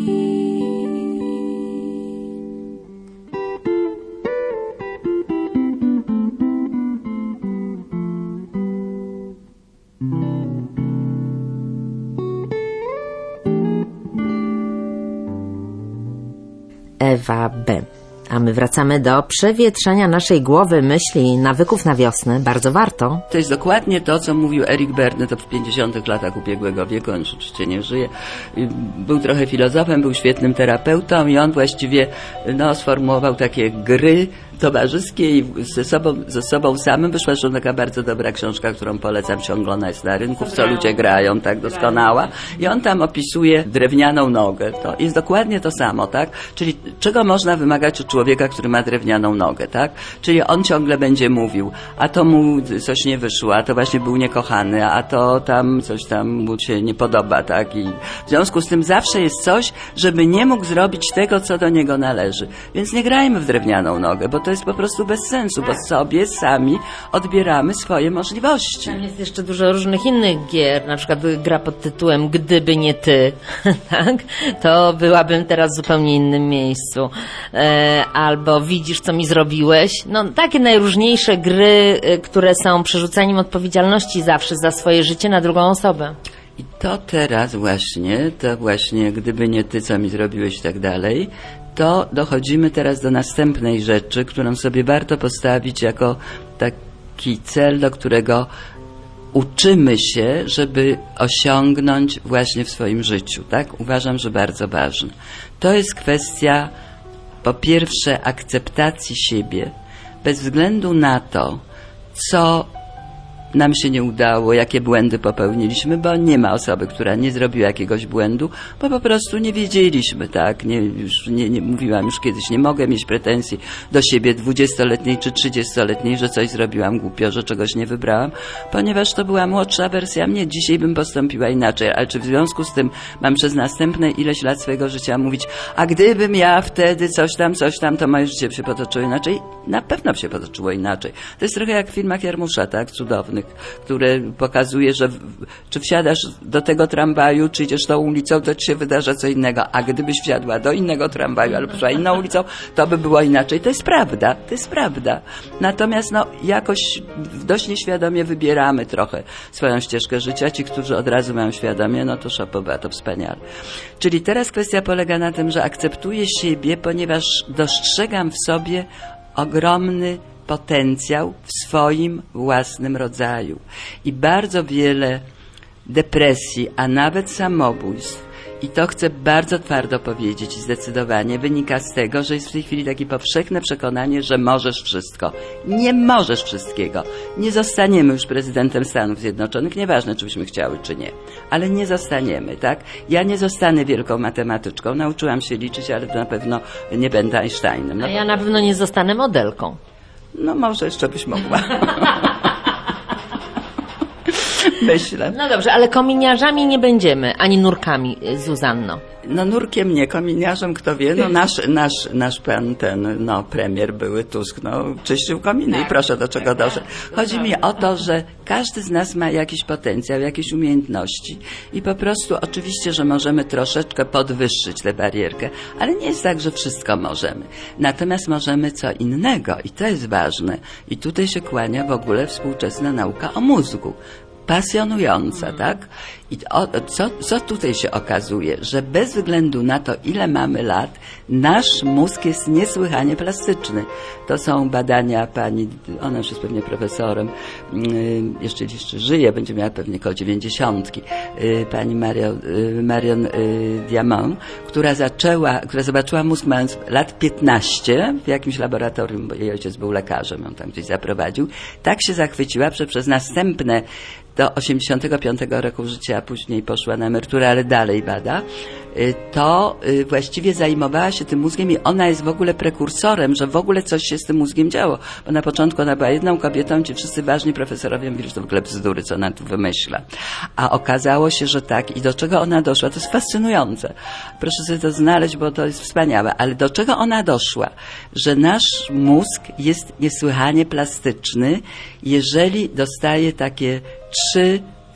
Ewa B. A my wracamy do przewietrzenia naszej głowy, myśli i nawyków na wiosnę. Bardzo warto. To jest dokładnie to, co mówił Eric Berne, to w 50 latach ubiegłego wieku, on oczywiście nie żyje. Był trochę filozofem, był świetnym terapeutą i on właściwie sformułował takie gry towarzyskie i ze sobą samym. Wyszła zresztą taka bardzo dobra książka, którą polecam ciągle, ona jest na rynku, w co ludzie grają, tak, doskonała. I on tam opisuje drewnianą nogę. To jest dokładnie to samo, tak? Czyli czego można wymagać od człowieka, który ma drewnianą nogę, tak? Czyli on ciągle będzie mówił, a to mu coś nie wyszło, a to właśnie był niekochany, a to tam coś tam mu się nie podoba, tak? I w związku z tym zawsze jest coś, żeby nie mógł zrobić tego, co do niego należy. Więc nie grajmy w drewnianą nogę, bo to jest po prostu bez sensu, bo sobie sami odbieramy swoje możliwości. Tam jest jeszcze dużo różnych innych gier, na przykład gra pod tytułem Gdyby nie ty, tak? To byłabym teraz w zupełnie innym miejscu. Albo Widzisz, co mi zrobiłeś. No, takie najróżniejsze gry, które są przerzucaniem odpowiedzialności zawsze za swoje życie na drugą osobę. I to teraz właśnie, gdyby nie ty, co mi zrobiłeś i tak dalej, to dochodzimy teraz do następnej rzeczy, którą sobie warto postawić jako taki cel, do którego uczymy się, żeby osiągnąć właśnie w swoim życiu, tak? Uważam, że bardzo ważne. To jest kwestia, po pierwsze, akceptacji siebie, bez względu na to, co nam się nie udało, jakie błędy popełniliśmy, bo nie ma osoby, która nie zrobiła jakiegoś błędu, bo po prostu nie wiedzieliśmy, tak? Mówiłam już kiedyś, nie mogę mieć pretensji do siebie 20-letniej czy 30-letniej, że coś zrobiłam głupio, że czegoś nie wybrałam, ponieważ to była młodsza wersja mnie. Dzisiaj bym postąpiła inaczej, ale czy w związku z tym mam przez następne ileś lat swojego życia mówić, a gdybym ja wtedy coś tam, to moje życie się potoczyło inaczej? Na pewno się potoczyło inaczej. To jest trochę jak w filmach Jarmusza, tak? Cudownych, które pokazuje, że czy wsiadasz do tego tramwaju, czy idziesz tą ulicą, to ci się wydarza co innego, a gdybyś wsiadła do innego tramwaju albo szła inną ulicą, to by było inaczej. To jest prawda. Natomiast jakoś dość nieświadomie wybieramy trochę swoją ścieżkę życia. Ci, którzy od razu mają świadomie, to szapoba, to wspaniale. Czyli teraz kwestia polega na tym, że akceptuję siebie, ponieważ dostrzegam w sobie ogromny potencjał w swoim własnym rodzaju. I bardzo wiele depresji, a nawet samobójstw, i to chcę bardzo twardo powiedzieć i zdecydowanie, wynika z tego, że jest w tej chwili takie powszechne przekonanie, że możesz wszystko. Nie możesz wszystkiego. Nie zostaniemy już prezydentem Stanów Zjednoczonych, nieważne, czy byśmy chciały, czy nie. Ale nie zostaniemy, tak? Ja nie zostanę wielką matematyczką. Nauczyłam się liczyć, ale to na pewno nie będę Einsteinem. A ja na pewno nie zostanę modelką. Może jeszcze byś mogła. Myślę. No dobrze, ale kominiarzami nie będziemy, ani nurkami, Zuzanno. Nurkiem nie, kominiarzem kto wie, nasz pan premier były Tusk, czyścił kominy i proszę do czego doszedł. Chodzi mi o to, że każdy z nas ma jakiś potencjał, jakieś umiejętności i po prostu oczywiście, że możemy troszeczkę podwyższyć tę barierkę, ale nie jest tak, że wszystko możemy. Natomiast możemy co innego i to jest ważne. I tutaj się kłania w ogóle współczesna nauka o mózgu. Pasjonująca, tak? I co tutaj się okazuje? Że bez względu na to, ile mamy lat, nasz mózg jest niesłychanie plastyczny. To są badania pani, ona już jest pewnie profesorem, jeszcze żyje, będzie miała pewnie koło 90, pani Marion Diamant, która zobaczyła mózg mając lat 15 w jakimś laboratorium, bo jej ojciec był lekarzem, on tam gdzieś zaprowadził. Tak się zachwyciła, że przez następne do 85 roku życia, a później poszła na emeryturę, ale dalej bada, to właściwie zajmowała się tym mózgiem i ona jest w ogóle prekursorem, że w ogóle coś się z tym mózgiem działo. Bo na początku ona była jedną kobietą, ci wszyscy ważni profesorowie mówili, że to w ogóle bzdury, co ona tu wymyśla. A okazało się, że tak. I do czego ona doszła? To jest fascynujące. Proszę sobie to znaleźć, bo to jest wspaniałe. Ale do czego ona doszła? Że nasz mózg jest niesłychanie plastyczny, jeżeli dostaje takie 3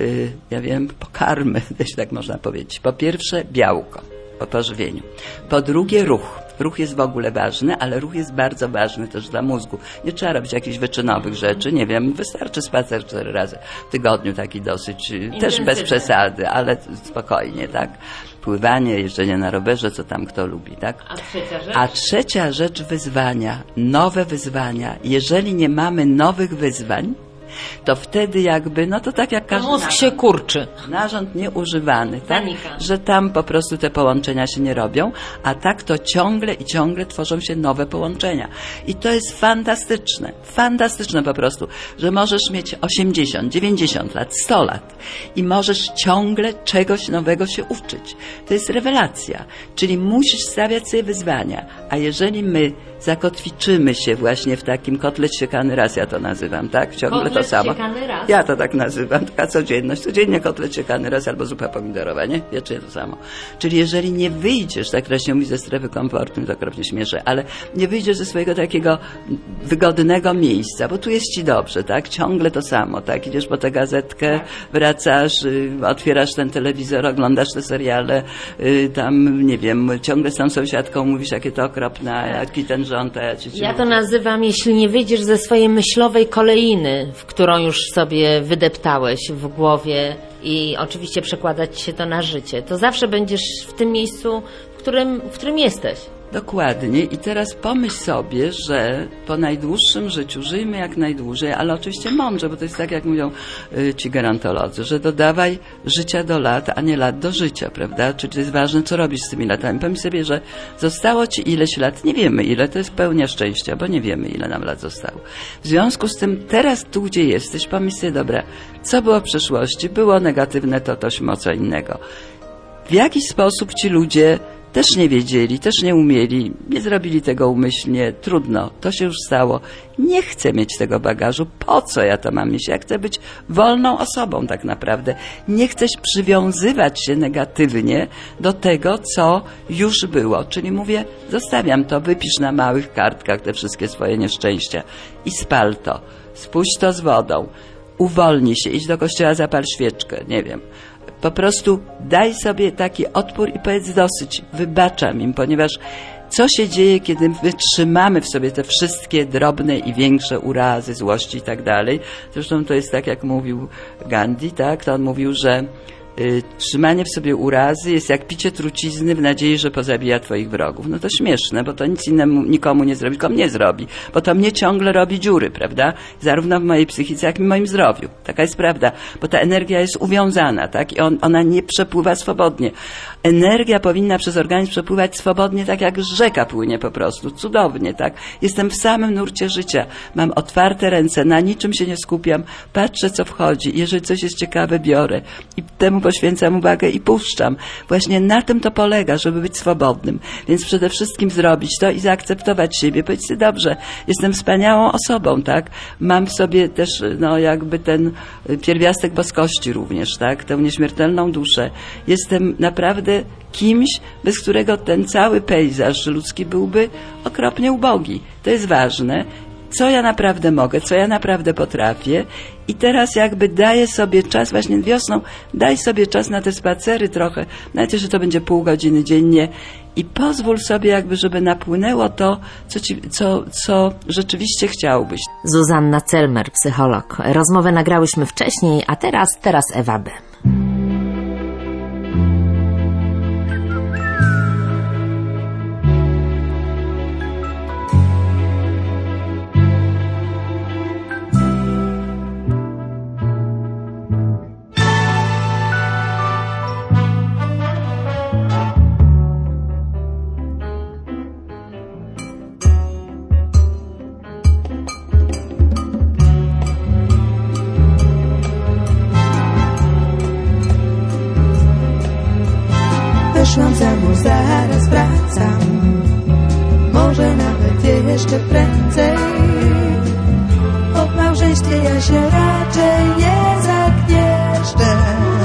pokarmy, jeśli tak można powiedzieć. Po pierwsze białko, po pożywieniu. Po drugie ruch. Ruch jest w ogóle ważny, ale ruch jest bardzo ważny też dla mózgu. Nie trzeba robić jakichś wyczynowych rzeczy, wystarczy spacer 4 razy w tygodniu, taki dosyć, też bez przesady, ale spokojnie, tak? Pływanie, jeżdżenie na rowerze, co tam kto lubi, tak? A trzecia rzecz wyzwania, nowe wyzwania. Jeżeli nie mamy nowych wyzwań, to wtedy to tak jak każdy mózg się kurczy. Narząd nieużywany, tak? Że tam po prostu te połączenia się nie robią, a tak to ciągle i ciągle tworzą się nowe połączenia. I to jest fantastyczne po prostu, że możesz mieć 80, 90 lat, 100 lat i możesz ciągle czegoś nowego się uczyć. To jest rewelacja. Czyli musisz stawiać sobie wyzwania, a jeżeli my zakotwiczymy się właśnie w takim kotlet siekany raz, ja to nazywam, tak? Ciągle to samo. Ja to tak nazywam, taka codzienność. Codziennie kotlet siekany raz albo zupa pomidorowa, nie? Wiecznie to samo. Czyli jeżeli nie wyjdziesz, tak teraz się mówi ze strefy komfortu, to okropnie śmieszę, ale nie wyjdziesz ze swojego takiego wygodnego miejsca, bo tu jest ci dobrze, tak? Ciągle to samo, tak? Idziesz po tę gazetkę, wracasz, otwierasz ten telewizor, oglądasz te seriale, tam, ciągle z tą sąsiadką mówisz, jakie to okropne, jaki ten rząd, ja to nazywam, jeśli nie wyjdziesz ze swojej myślowej kolejny, w którą już sobie wydeptałeś w głowie i oczywiście przekładać się to na życie, to zawsze będziesz w tym miejscu, w którym jesteś. Dokładnie. I teraz pomyśl sobie, że po najdłuższym życiu żyjmy jak najdłużej, ale oczywiście mądrze, bo to jest tak, jak mówią ci gerontolodzy, że dodawaj życia do lat, a nie lat do życia, prawda? Czyli to jest ważne, co robisz z tymi latami. Pomyśl sobie, że zostało ci ileś lat, nie wiemy ile, to jest pełnia szczęścia, bo nie wiemy ile nam lat zostało. W związku z tym teraz tu, gdzie jesteś, pomyśl sobie, dobra, co było w przeszłości? Było negatywne, to co innego. W jaki sposób ci ludzie też nie wiedzieli, też nie umieli, nie zrobili tego umyślnie, trudno, to się już stało. Nie chcę mieć tego bagażu, po co ja to mam mieć? Ja chcę być wolną osobą tak naprawdę. Nie chcę przywiązywać się negatywnie do tego, co już było. Czyli mówię, zostawiam to, wypisz na małych kartkach te wszystkie swoje nieszczęścia i spal to, spuść to z wodą, uwolnij się, idź do kościoła, zapal świeczkę, nie wiem. Po prostu daj sobie taki odpór i powiedz dosyć, wybaczam im, ponieważ co się dzieje, kiedy wytrzymamy w sobie te wszystkie drobne i większe urazy, złości i tak dalej. Zresztą to jest tak, jak mówił Gandhi, tak? To on mówił, że trzymanie w sobie urazy jest jak picie trucizny w nadziei, że pozabija twoich wrogów. No to śmieszne, bo to nic innemu, nikomu nie zrobi, tylko mnie zrobi, bo to mnie ciągle robi dziury, prawda? Zarówno w mojej psychice, jak i w moim zdrowiu. Taka jest prawda, bo ta energia jest uwiązana, tak? I ona nie przepływa swobodnie. Energia powinna przez organizm przepływać swobodnie, tak jak rzeka płynie po prostu, cudownie, tak? Jestem w samym nurcie życia, mam otwarte ręce, na niczym się nie skupiam, patrzę, co wchodzi, jeżeli coś jest ciekawe, biorę i temu poświęcam uwagę i puszczam. Właśnie na tym to polega, żeby być swobodnym. Więc przede wszystkim zrobić to i zaakceptować siebie. Powiedzieć sobie, dobrze, jestem wspaniałą osobą, tak? Mam w sobie też, no jakby ten pierwiastek boskości również, tak? Tę nieśmiertelną duszę. Jestem naprawdę kimś, bez którego ten cały pejzaż ludzki byłby okropnie ubogi. To jest ważne. Co ja naprawdę mogę, co ja naprawdę potrafię i teraz jakby daję sobie czas, właśnie wiosną, daj sobie czas na te spacery trochę, nawet jeżeli to będzie pół godziny dziennie i pozwól sobie jakby, żeby napłynęło to, co rzeczywiście chciałbyś. Zuzanna Celmer, psycholog. Rozmowę nagrałyśmy wcześniej, a teraz Ewa B. Wyszłam za mąż, zaraz wracam, może nawet jeszcze prędzej. O małżeństwie ja się raczej nie zagnieszczę.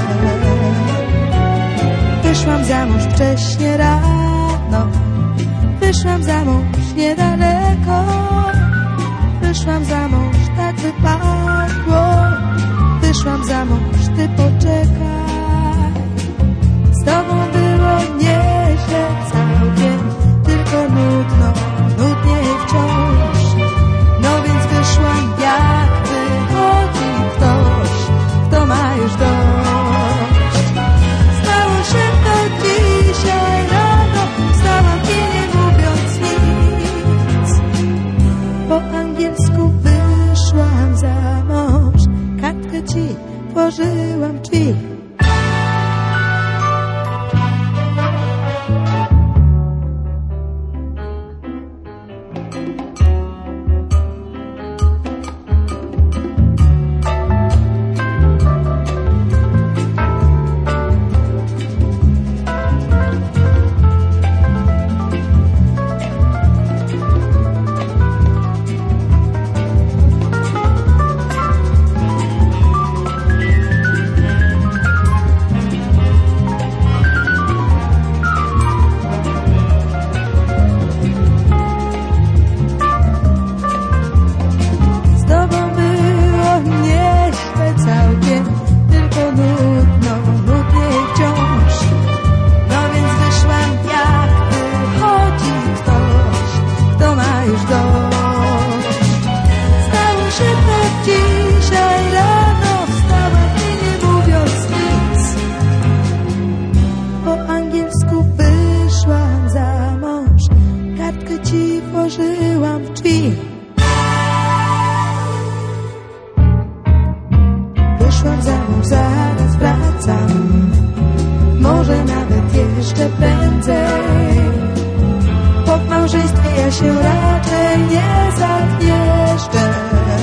Wyszłam za mąż wcześnie rano, wyszłam za mąż niedaleko, wyszłam za mąż, tak wypadło, wyszłam za mąż, ty poczekaj. Z tobą było nieźle całkiem, tylko nudno, nudniej wciąż. No więc wyszłam, jak wychodzi ktoś, kto ma już dość. Stało się to dzisiaj rano, wstałam i nie mówiąc nic. Po małżeństwie ja się raczej nie zagnieszczę.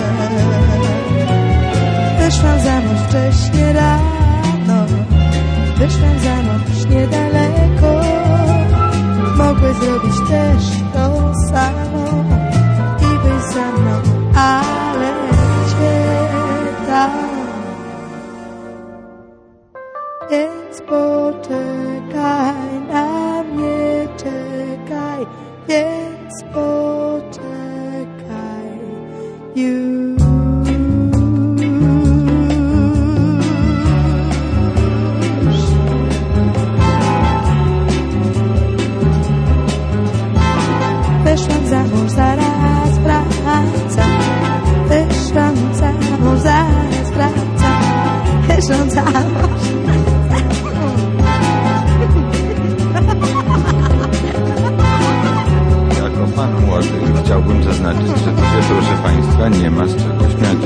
Wyszłam za mąż wcześnie rano, wyszłam za mąż niedaleko. Mogłeś zrobić też to samo i być za mną, ale cię tak. Więc poczekaj na mnie, czekaj, więc poczekaj już. Wyszłam za mąż, zaraz wracam. Wyszłam za mąż, zaraz wracam. Wyszłam za mąż. Jako pan młody chciałbym zaznaczyć, że tutaj, proszę państwa, nie ma z czego śmiać.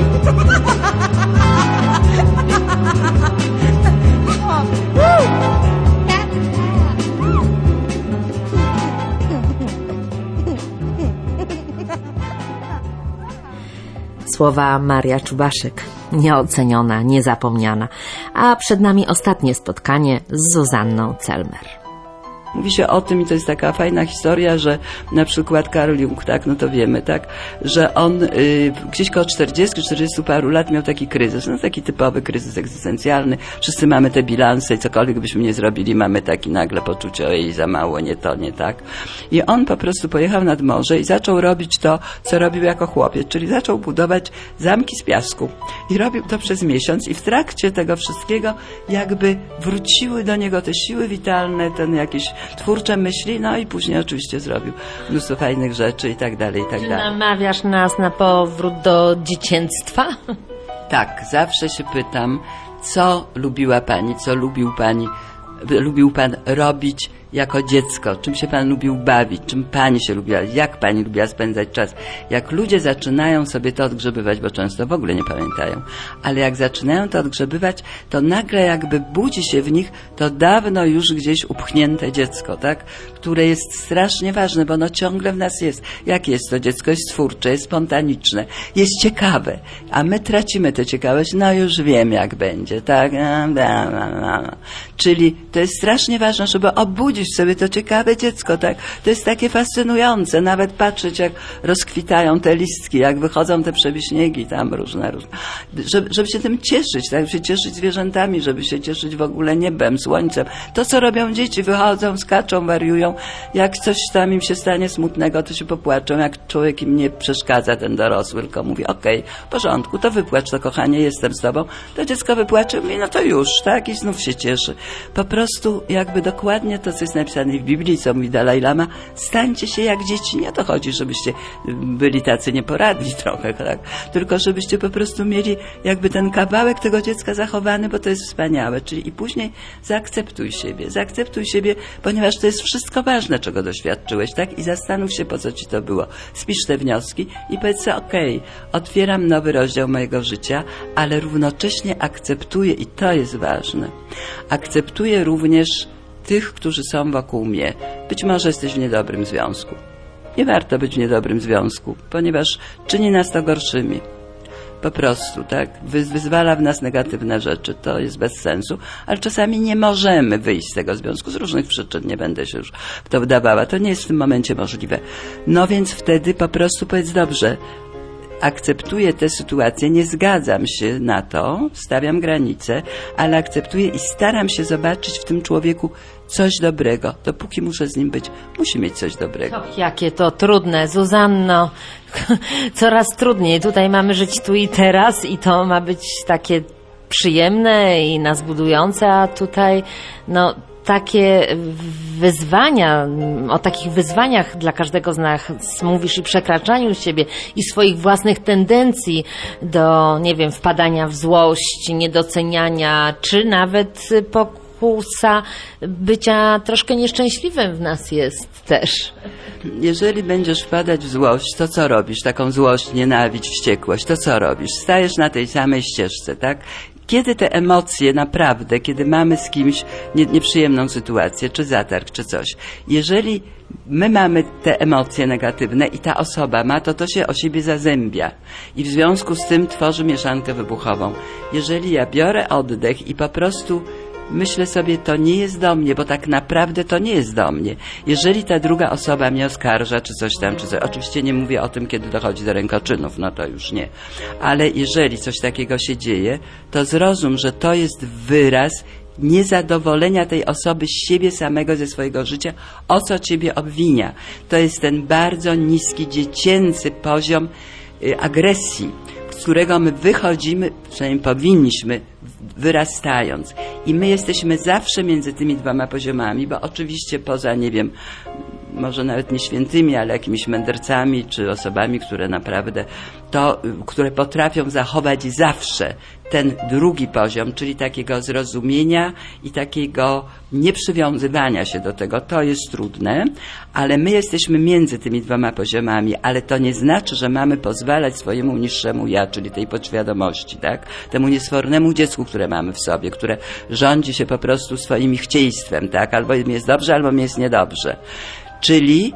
Słowa Maria Czubaszek, nieoceniona, niezapomniana, a przed nami ostatnie spotkanie z Zuzanną Celmer. Mówi się o tym i to jest taka fajna historia, że na przykład Carl Jung, tak, no to wiemy, tak, że on gdzieś koło 40 paru lat miał taki kryzys, no taki typowy kryzys egzystencjalny. Wszyscy mamy te bilanse i cokolwiek byśmy nie zrobili, mamy taki nagle poczucie, ojej, za mało, nie to, nie tak. I on po prostu pojechał nad morze i zaczął robić to, co robił jako chłopiec, czyli zaczął budować zamki z piasku. I robił to przez miesiąc i w trakcie tego wszystkiego jakby wróciły do niego te siły witalne, ten jakieś twórcze myśli, no i później oczywiście zrobił mnóstwo fajnych rzeczy i tak dalej, i tak Czy dalej. namawiasz nas na powrót do dzieciństwa? Tak, zawsze się pytam, co lubiła pani, co lubił pan robić jako dziecko, czym się pan lubił bawić, czym pani się lubiła, jak pani lubiła spędzać czas. Jak ludzie zaczynają sobie to odgrzebywać, bo często w ogóle nie pamiętają, ale jak zaczynają to odgrzebywać, to nagle jakby budzi się w nich to dawno już gdzieś upchnięte dziecko, tak? Które jest strasznie ważne, bo ono ciągle w nas jest. Jakie jest to dziecko? Jest twórcze, jest spontaniczne, jest ciekawe, a my tracimy tę ciekawość, no już wiem jak będzie, tak? Czyli to jest strasznie ważne, żeby obudzić sobie to ciekawe dziecko, tak? To jest takie fascynujące, nawet patrzeć jak rozkwitają te listki, jak wychodzą te przebiśniegi tam różne. Żeby się tym cieszyć, tak? Żeby się cieszyć zwierzętami, żeby się cieszyć w ogóle niebem, słońcem. To, co robią dzieci, wychodzą, skaczą, wariują. Jak coś tam im się stanie smutnego, to się popłaczą. Jak człowiek im nie przeszkadza, ten dorosły, tylko mówi, okej, w porządku, to wypłacz to, kochanie, jestem z tobą. To dziecko wypłacze, mówi, no to już, tak? I znów się cieszy. Po prostu jakby dokładnie to, co jest napisane w Biblii, co mówi Dalaj Lama, stańcie się jak dzieci. Nie o to chodzi, żebyście byli tacy nieporadni trochę, tak? Tylko żebyście po prostu mieli jakby ten kawałek tego dziecka zachowany, bo to jest wspaniałe. Czyli i później zaakceptuj siebie, ponieważ to jest wszystko ważne, czego doświadczyłeś, tak? I zastanów się, po co ci to było. Spisz te wnioski i powiedz sobie, okej, otwieram nowy rozdział mojego życia, ale równocześnie akceptuję, i to jest ważne, akceptuję również tych, którzy są wokół mnie. Być może jesteś w niedobrym związku. Nie warto być w niedobrym związku, ponieważ czyni nas to gorszymi. Po prostu, tak? Wyzwala w nas negatywne rzeczy. To jest bez sensu, ale czasami nie możemy wyjść z tego związku z różnych przyczyn. Nie będę się już w to wdawała. To nie jest w tym momencie możliwe. No więc wtedy po prostu powiedz, dobrze, akceptuję tę sytuację, nie zgadzam się na to, stawiam granice, ale akceptuję i staram się zobaczyć w tym człowieku coś dobrego. Dopóki muszę z nim być, musi mieć coś dobrego. Och, jakie to trudne, Zuzanno. Coraz trudniej. Tutaj mamy żyć tu i teraz i to ma być takie przyjemne i nas budujące, a tutaj no takie wyzwania, o takich wyzwaniach dla każdego z nas mówisz i przekraczaniu siebie i swoich własnych tendencji do, nie wiem, wpadania w złość, niedoceniania, czy nawet pokusa bycia troszkę nieszczęśliwym w nas jest też. Jeżeli będziesz wpadać w złość, to co robisz? Taką złość, nienawiść, wściekłość, to co robisz? Stajesz na tej samej ścieżce, tak? kiedy te emocje naprawdę, kiedy mamy z kimś nieprzyjemną sytuację, czy zatarg, czy coś, jeżeli my mamy te emocje negatywne i ta osoba ma, to się o siebie zazębia i w związku z tym tworzy mieszankę wybuchową. Jeżeli ja biorę oddech i po prostu myślę sobie, to nie jest do mnie, bo tak naprawdę to nie jest do mnie. Jeżeli ta druga osoba mnie oskarża, czy coś tam, oczywiście nie mówię o tym, kiedy dochodzi do rękoczynów, no to już nie. Ale jeżeli coś takiego się dzieje, to zrozum, że to jest wyraz niezadowolenia tej osoby z siebie samego, ze swojego życia, o co ciebie obwinia. To jest ten bardzo niski, dziecięcy poziom agresji, z którego my wychodzimy, przynajmniej powinniśmy, wyrastając. I my jesteśmy zawsze między tymi dwoma poziomami, bo oczywiście poza, nie wiem, może nawet nie świętymi, ale jakimiś mędrcami, czy osobami, które naprawdę które potrafią zachować zawsze ten drugi poziom, czyli takiego zrozumienia i takiego nieprzywiązywania się do tego. To jest trudne, ale my jesteśmy między tymi dwoma poziomami, ale to nie znaczy, że mamy pozwalać swojemu niższemu ja, czyli tej podświadomości, tak? Temu niesfornemu dziecku, które mamy w sobie, które rządzi się po prostu swoim chcieństwem, tak? Albo mi jest dobrze, albo mi jest niedobrze. Czyli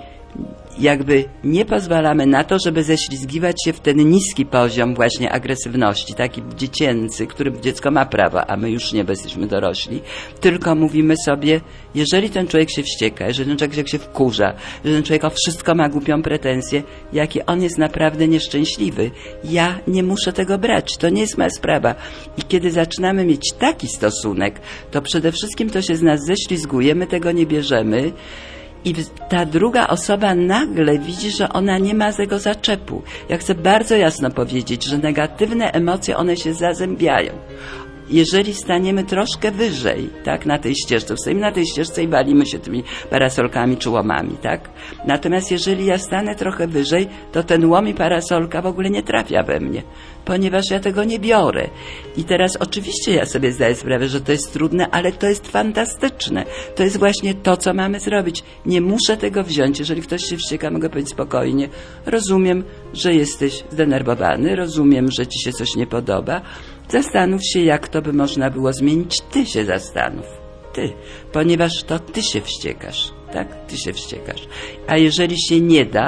jakby nie pozwalamy na to, żeby ześlizgiwać się w ten niski poziom właśnie agresywności, taki dziecięcy, którym dziecko ma prawo, a my już nie, bo jesteśmy dorośli, tylko mówimy sobie, jeżeli ten człowiek się wścieka, jeżeli ten człowiek się wkurza, jeżeli ten człowiek o wszystko ma głupią pretensję, jaki on jest naprawdę nieszczęśliwy, ja nie muszę tego brać, to nie jest moja sprawa. I kiedy zaczynamy mieć taki stosunek, to przede wszystkim to się z nas ześlizguje, my tego nie bierzemy, i ta druga osoba nagle widzi, że ona nie ma tego zaczepu. Ja chcę bardzo jasno powiedzieć, że negatywne emocje, one się zazębiają. Jeżeli staniemy troszkę wyżej, tak, na tej ścieżce, stoimy na tej ścieżce i walimy się tymi parasolkami czy łomami, tak? Natomiast jeżeli ja stanę trochę wyżej, to ten łom i parasolka w ogóle nie trafia we mnie, ponieważ ja tego nie biorę. I teraz oczywiście ja sobie zdaję sprawę, że to jest trudne, ale to jest fantastyczne. To jest właśnie to, co mamy zrobić. Nie muszę tego wziąć. Jeżeli ktoś się wścieka, mogę powiedzieć spokojnie, rozumiem, że jesteś zdenerwowany, rozumiem, że ci się coś nie podoba. Zastanów się, jak to by można było zmienić. Ty się zastanów. Ty. Ponieważ to ty się wściekasz. Tak? Ty się wściekasz. A jeżeli się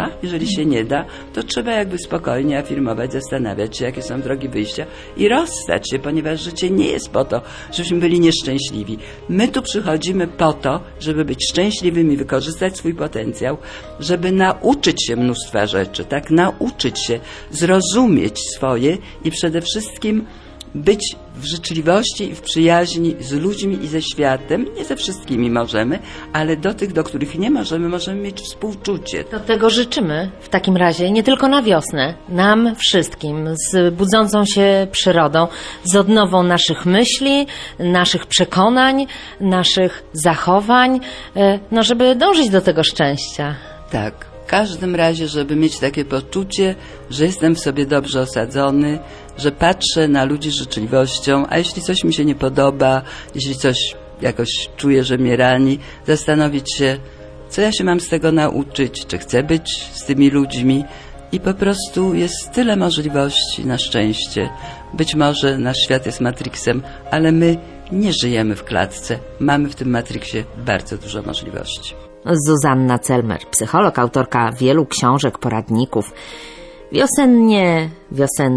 nie da, to trzeba jakby spokojnie afirmować, zastanawiać się, jakie są drogi wyjścia i rozstać się, ponieważ życie nie jest po to, żebyśmy byli nieszczęśliwi. My tu przychodzimy po to, żeby być szczęśliwymi, wykorzystać swój potencjał, żeby nauczyć się mnóstwa rzeczy, tak? Nauczyć się, zrozumieć swoje i przede wszystkim być w życzliwości i w przyjaźni z ludźmi i ze światem. Nie ze wszystkimi możemy, ale do tych, do których nie możemy mieć współczucie. To tego życzymy w takim razie, nie tylko na wiosnę, nam wszystkim, z budzącą się przyrodą, z odnową naszych myśli, naszych przekonań, naszych zachowań, no żeby dążyć do tego szczęścia. Tak. W każdym razie, żeby mieć takie poczucie, że jestem w sobie dobrze osadzony, że patrzę na ludzi z życzliwością, a jeśli coś mi się nie podoba, jeśli coś jakoś czuję, że mnie rani, zastanowić się, co ja się mam z tego nauczyć, czy chcę być z tymi ludźmi i po prostu jest tyle możliwości na szczęście. Być może nasz świat jest Matrixem, ale my nie żyjemy w klatce, mamy w tym Matrixie bardzo dużo możliwości. Zuzanna Celmer, psycholog, autorka wielu książek, poradników. Wiosennie